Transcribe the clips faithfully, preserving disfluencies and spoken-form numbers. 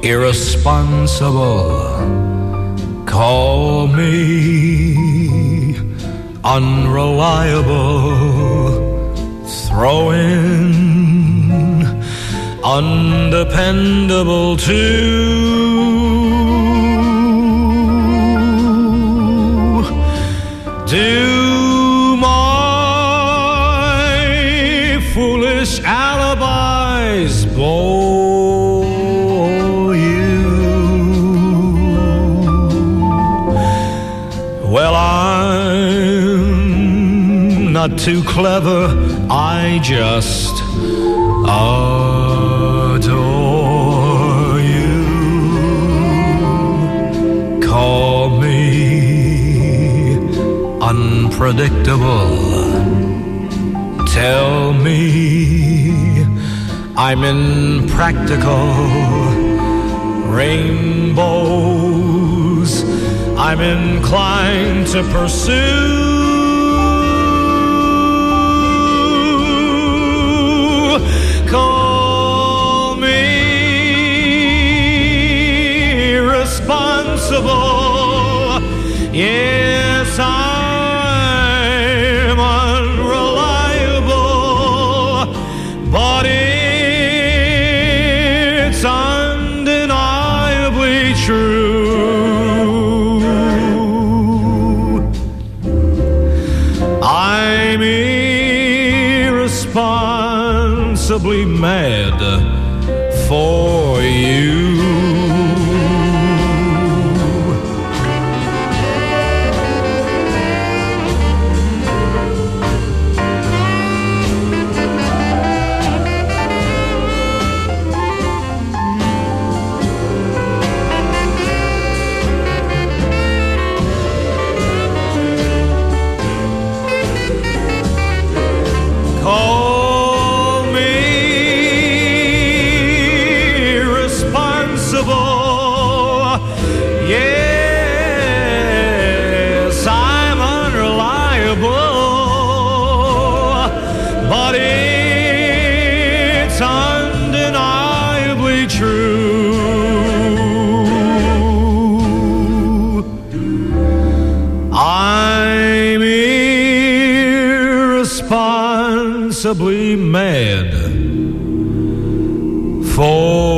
irresponsible. Call me unreliable. Throw in undependable too. Do my foolish alibis bore you? Well, I'm not too clever, I just adore you. Call me unpredictable. Tell me I'm impractical. Rainbows I'm inclined to pursue. Call me irresponsible. Yes, I'm unreliable, but it's undeniably true. I'm irresponsibly mad for you. Irresponsibly mad for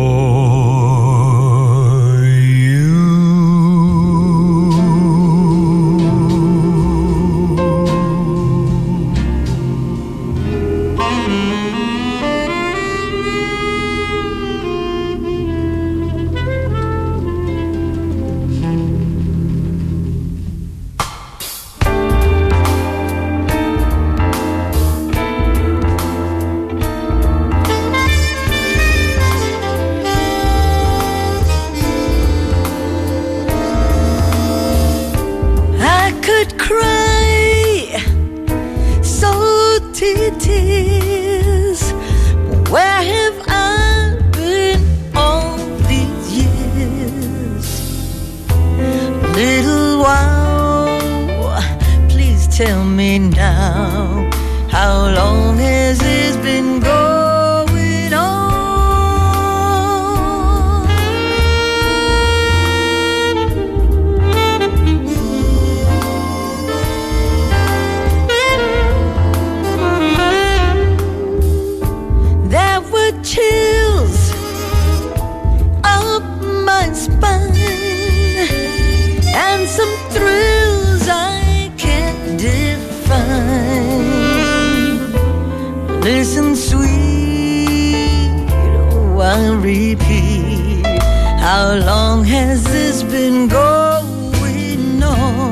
Listen, sweet, oh, I'll repeat. How long has this been going on?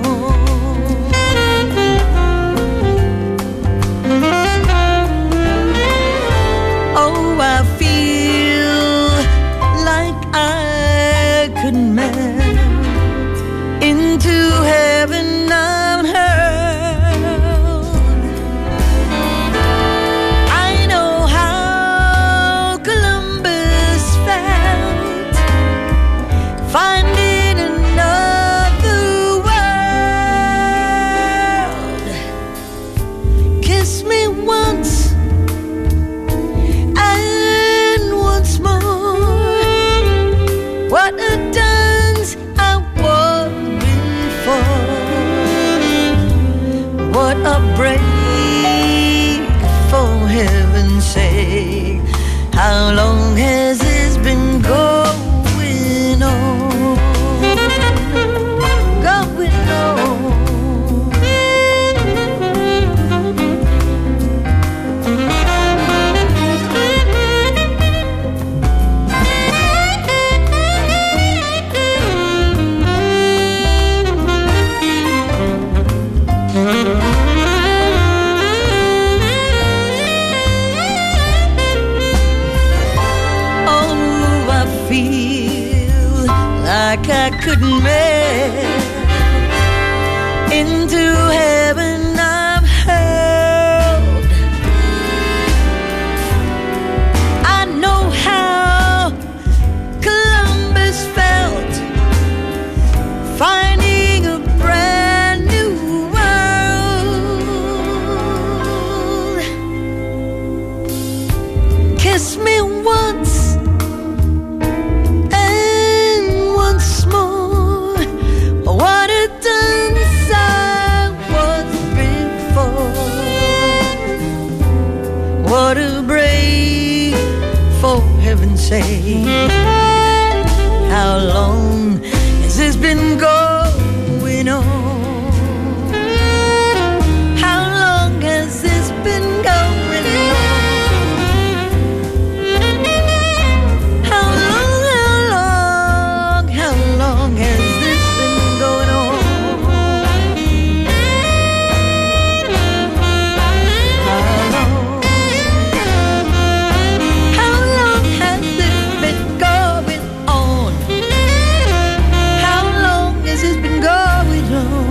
Oh, I feel like I could melt into heaven on earth. Finding another How long has this been going on? Going on. Like I couldn't melt into heaven. I'm held. I know how Columbus felt, finding a brand new world. Kiss me once, what a dance I was before. What a break, for heaven's sake. How long has this been going on? How long has this been going on? How long, how long, how long has this been going on? How long, how long has this been going on? How long has this been going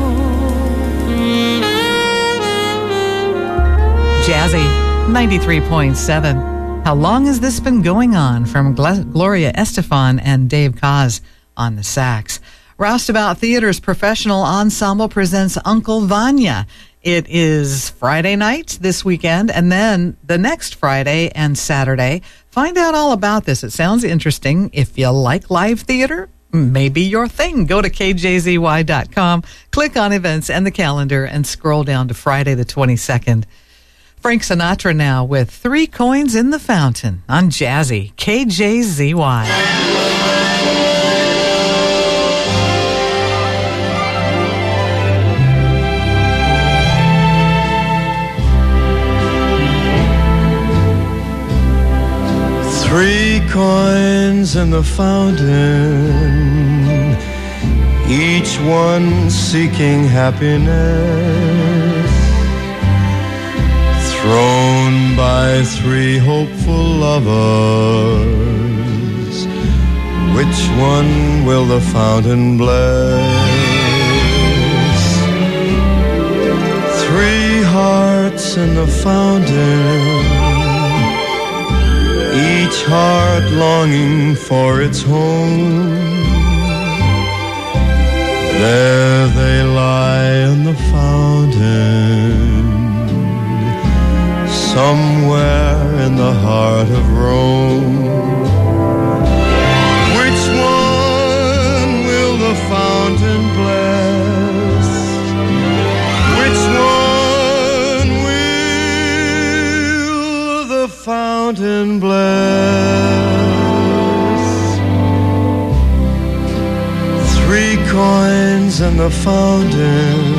on? Jazzy, ninety-three point seven. How long has this been going on? From Gl- Gloria Estefan and Dave Koz on the sax. Roustabout Theater's professional ensemble presents Uncle Vanya. It is Friday night this weekend, and then the next Friday and Saturday. Find out all about this. It sounds interesting. If you like live theater, maybe your thing. Go to K J Z Y dot com, click on events and the calendar, and scroll down to Friday the twenty-second. Frank Sinatra now with Three Coins in the Fountain on Jazzy, K J Z Y. Three coins in the fountain, each one seeking happiness, thrown by three hopeful lovers. Which one will the fountain bless? Three hearts in the fountain, each heart longing for its home. There they lie in the fountain, somewhere in the heart of Rome. Which one will the fountain bless? Which one will the fountain bless? Three coins in the fountain,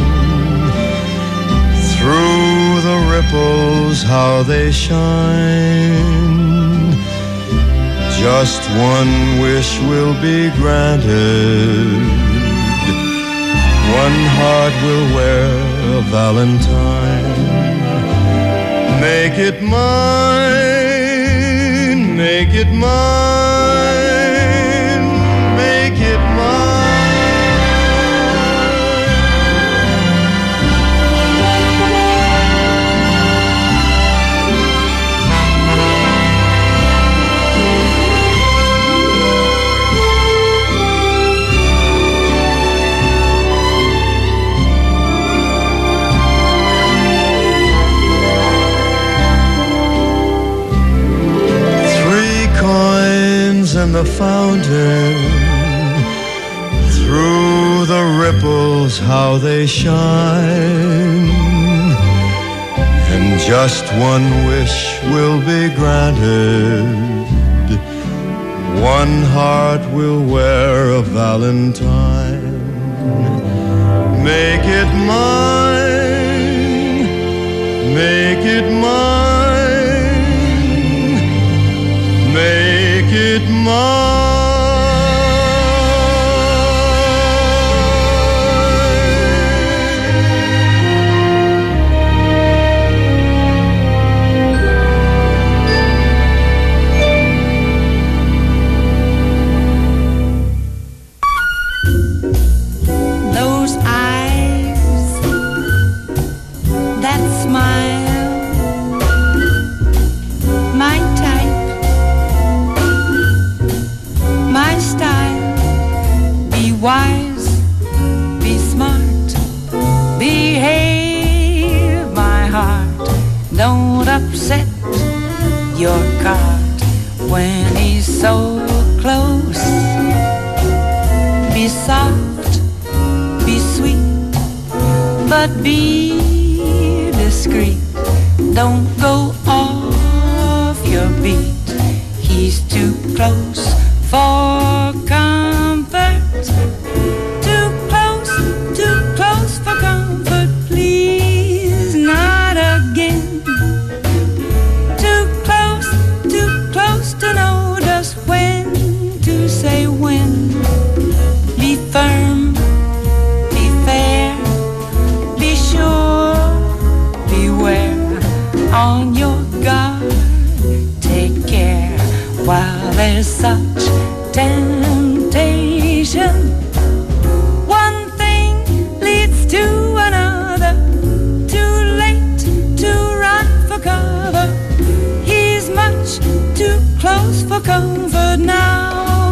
through the ripples how they shine. Just one wish will be granted, one heart will wear a valentine. Make it mine, make it mine, make it mine. In the fountain, through the ripples how they shine, and just one wish will be granted, one heart will wear a valentine. Make it mine, make it mine, make it mine. Wise, be smart, behave, my heart. Don't upset your cart when he's so close. Be soft, be sweet, but be discreet. Don't go off your beat. He's too close for comfort. Too close, too close for comfort, please, not again. Too close, too close to know just when to say when. Be firm, be fair, be sure, beware, on your guard, take care while there's such temptation. One thing leads to another. Too late to run for cover. He's much too close for comfort now.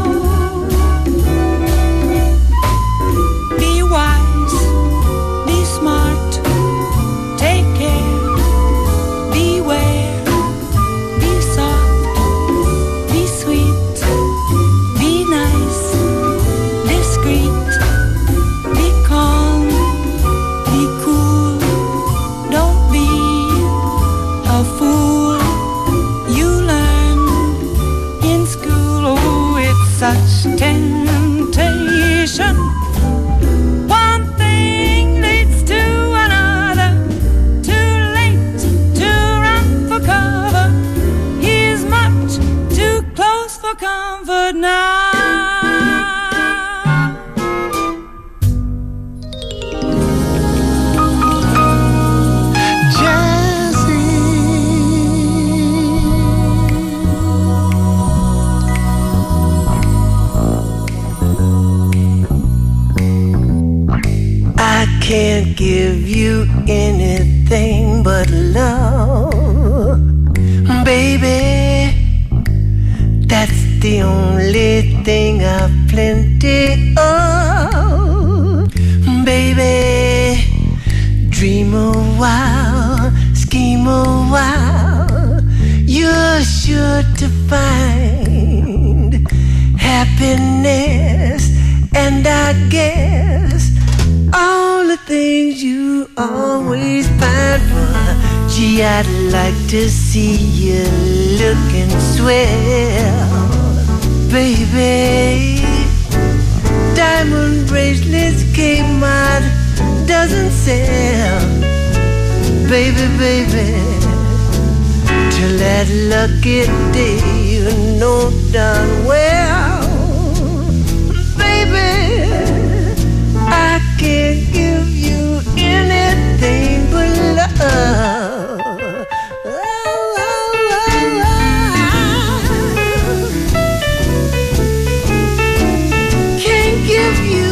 Be wise, be smart, take care, beware, be soft, be sweet, be nice, discreet, be calm, be cool, don't be a fool. You learn in school, oh, it's such temptation. One thing leads to another. Too late to run for cover. He's much too close for comfort now. I can't give you anything but love, baby. That's the only thing I've plenty of, baby. Dream a while, scheme a while, you're sure to find happiness, and I guess all the things you always find for. Gee, I'd like to see you looking swell, baby. Diamond bracelets Kmart doesn't sell, baby, baby. Till that lucky day, you know darn well, baby, I can't give you anything but love. Oh, oh, oh, oh. Can't give you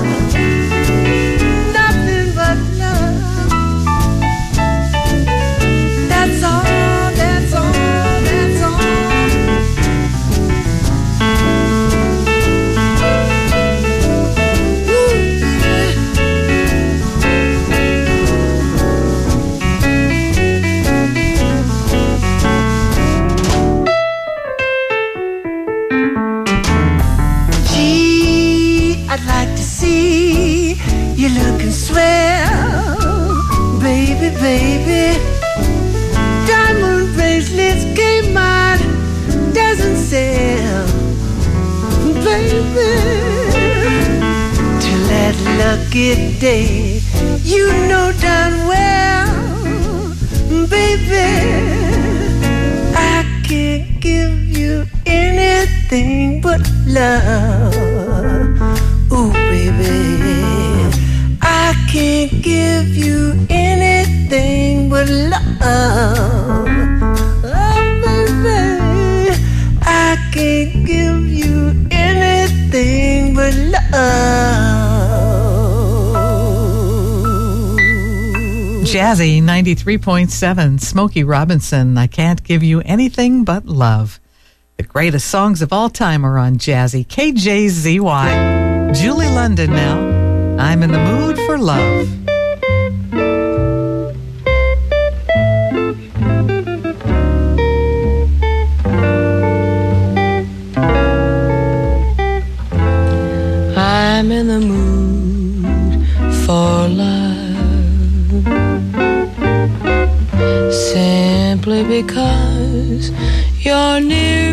nothing but love. That's all, that's all, that's all. I'd like to see you looking swell, baby, baby. Diamond bracelets Kmart doesn't sell, lucky day. You know darn well, baby, I can't give you anything but love. Ooh, baby, I can't give you anything but love. Oh, baby, I can't give you anything but love. Jazzy ninety-three point seven, Smokey Robinson, I Can't Give You Anything But Love. The greatest songs of all time are on Jazzy. K J Z Y. Julie London now. I'm in the mood for love. I'm in the mood for love, simply because you're near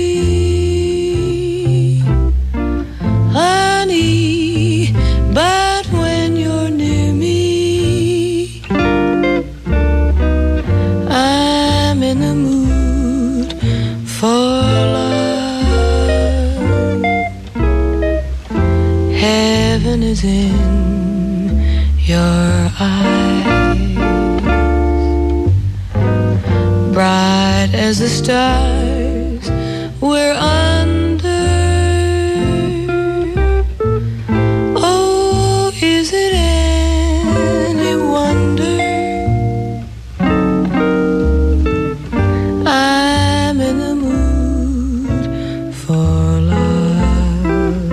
me, honey. But when you're near me, I'm in the mood for love. Heaven is in your eyes, bright as the stars we're under. Oh, is it any wonder I'm in the mood for love?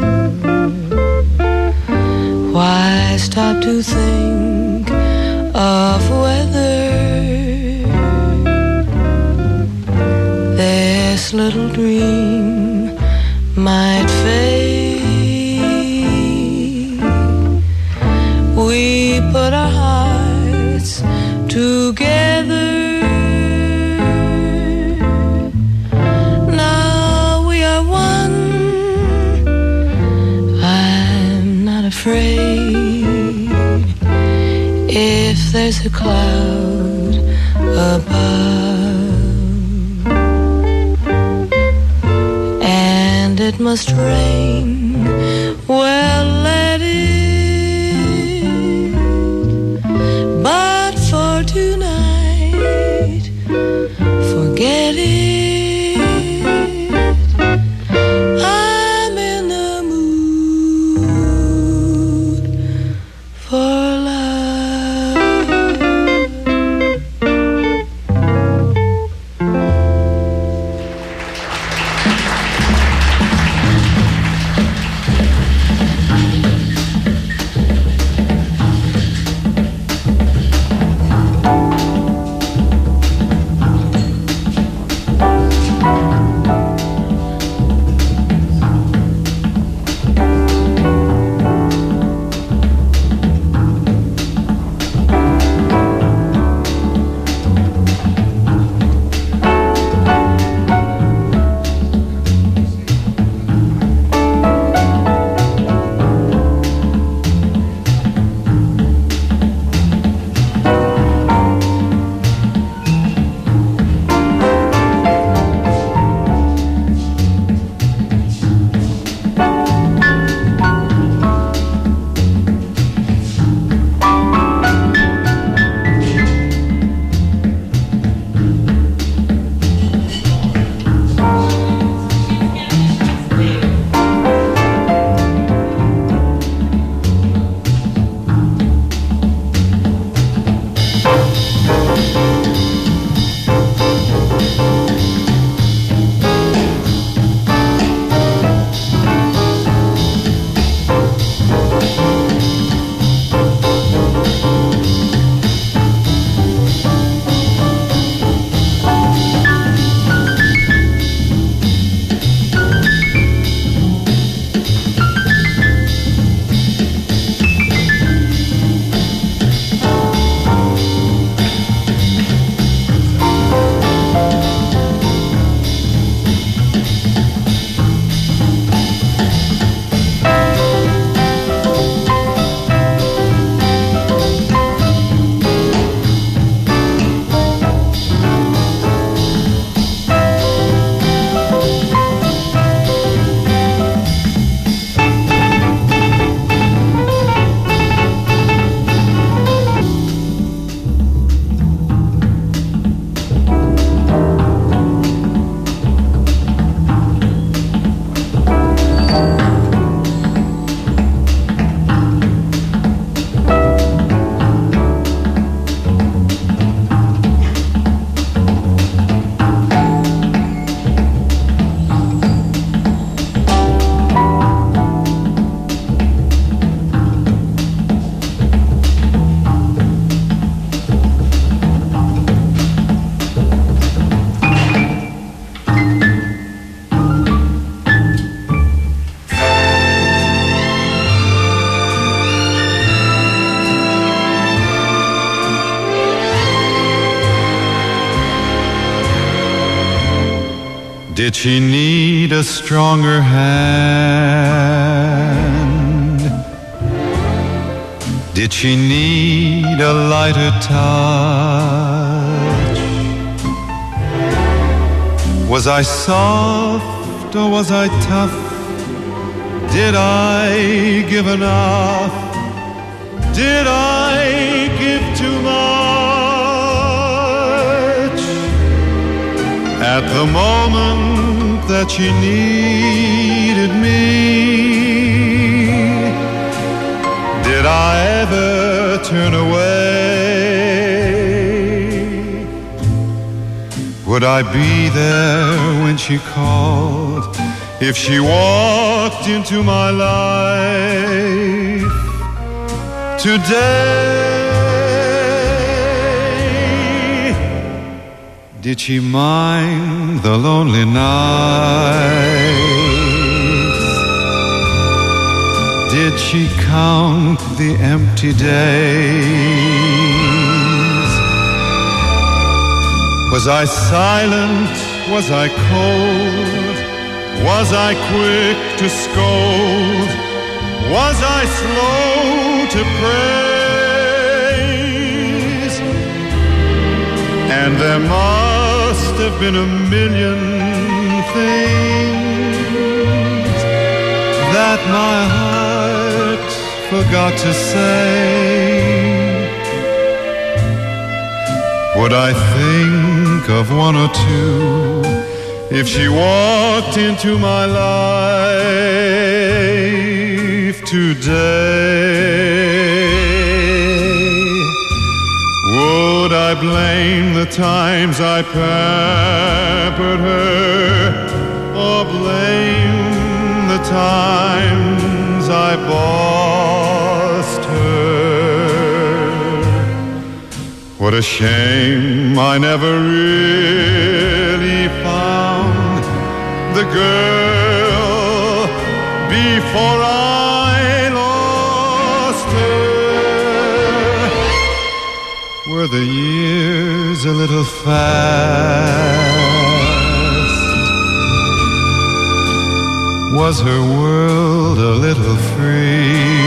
Why stop to think of whether this little dream might fade? We put our hearts together, now we are one. I'm not afraid if there's a cloud above, and it must rain, well, let it. But for tonight, forget it. I'm in the mood for love. Did she need a stronger hand? Did she need a lighter touch? Was I soft or was I tough? Did I give enough? Did I give too much? At the moment that she needed me, did I ever turn away? Would I be there when she called, if she walked into my life today? Did she mind the lonely nights? Did she count the empty days? Was I silent? Was I cold? Was I quick to scold? Was I slow to praise? And there must have been a million things that my heart forgot to say. Would I think of one or two if she walked into my life today? Would I blame the times I pampered her, or blame the times I bossed her? What a shame I never really found the girl before I lost her. Were the years a little fast? Was her world a little free?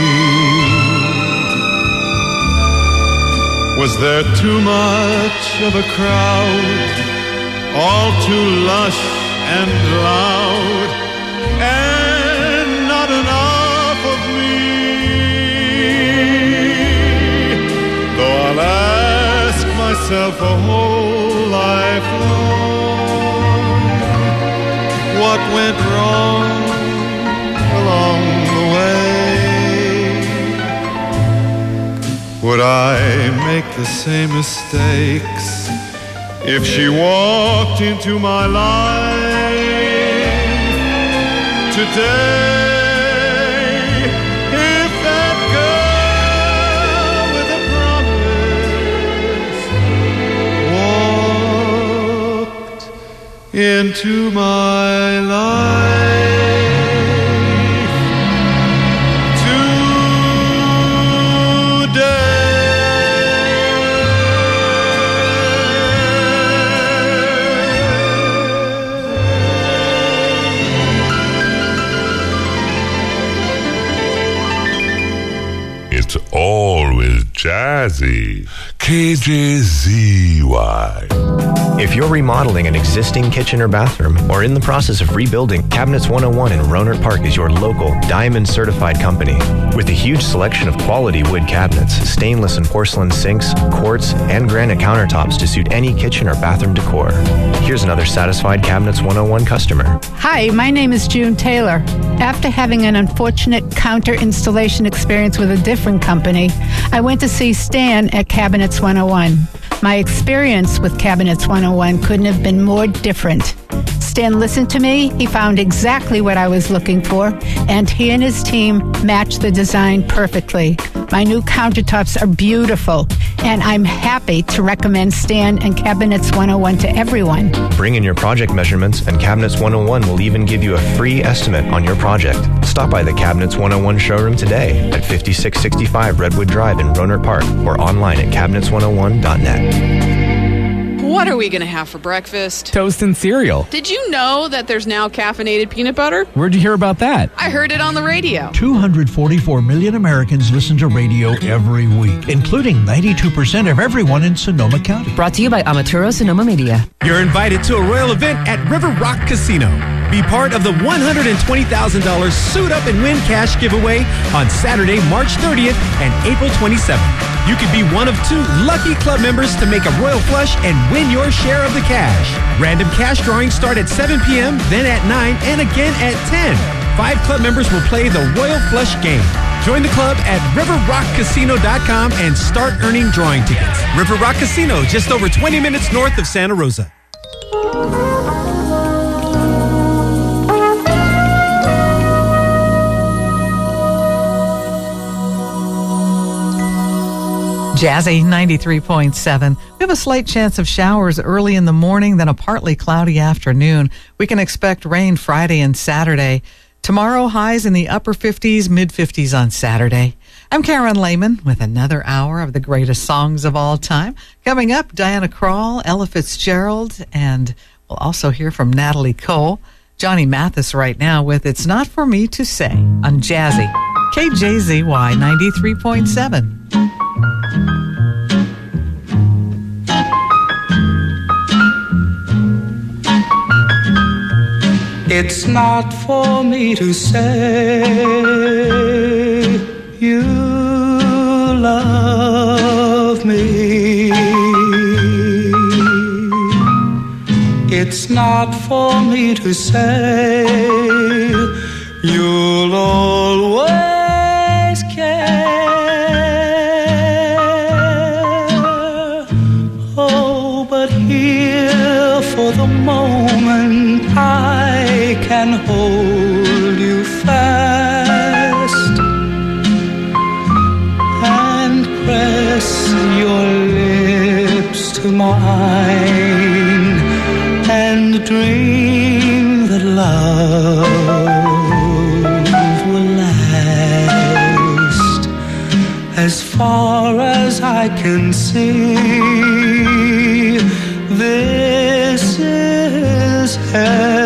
Was there too much of a crowd, all too lush and loud, and not enough of me? Though I'll ask myself a whole life long, what went wrong along the way? Would I make the same mistakes if she walked into my life today? If that girl with a promise walked into my life today. It's always jazzy. K J Z Y. If you're remodeling an existing kitchen or bathroom or in the process of rebuilding, Cabinets one oh one in Rohnert Park is your local Diamond certified company. With a huge selection of quality wood cabinets, stainless and porcelain sinks, quartz, and granite countertops to suit any kitchen or bathroom decor. Here's another satisfied Cabinets one oh one customer. Hi, my name is June Taylor. After having an unfortunate counter installation experience with a different company, I went to see Stan at Cabinets one oh one. My experience with Cabinets one oh one couldn't have been more different. Stan listened to me, he found exactly what I was looking for, and he and his team matched the design perfectly. My new countertops are beautiful, and I'm happy to recommend Stan and Cabinets one oh one to everyone. Bring in your project measurements, and Cabinets one oh one will even give you a free estimate on your project. Stop by the Cabinets one oh one showroom today at fifty-six sixty-five Redwood Drive in Rohnert Park or online at cabinets one oh one dot net. What are we going to have for breakfast? Toast and cereal. Did you know that there's now caffeinated peanut butter? Where'd you hear about that? I heard it on the radio. two hundred forty-four million Americans listen to radio every week, including ninety-two percent of everyone in Sonoma County. Brought to you by Amaturo Sonoma Media. You're invited to a royal event at River Rock Casino. Be part of the one hundred twenty thousand dollars Suit Up and Win cash giveaway on Saturday, March thirtieth and April twenty-seventh. You could be one of two lucky club members to make a royal flush and win your share of the cash. Random cash drawings start at seven p.m., then at nine, and again at ten. Five club members will play the Royal Flush game. Join the club at river rock casino dot com and start earning drawing tickets. River Rock Casino, just over twenty minutes north of Santa Rosa. Jazzy ninety-three point seven. We have a slight chance of showers early in the morning, then a partly cloudy afternoon. We can expect rain Friday and Saturday. Tomorrow, highs in the upper fifties, mid fifties on Saturday. I'm Karen Lehman with another hour of the greatest songs of all time. Coming up, Diana Krall, Ella Fitzgerald, and we'll also hear from Natalie Cole. Johnny Mathis right now with It's Not For Me To Say on Jazzy. K J Z Y ninety-three point seven. It's not for me to say you love me. It's not for me to say you'll always care. Oh, but here for the moment I can hold you fast and press your lips to mine and dream that love will last as far as I can see. This is heaven.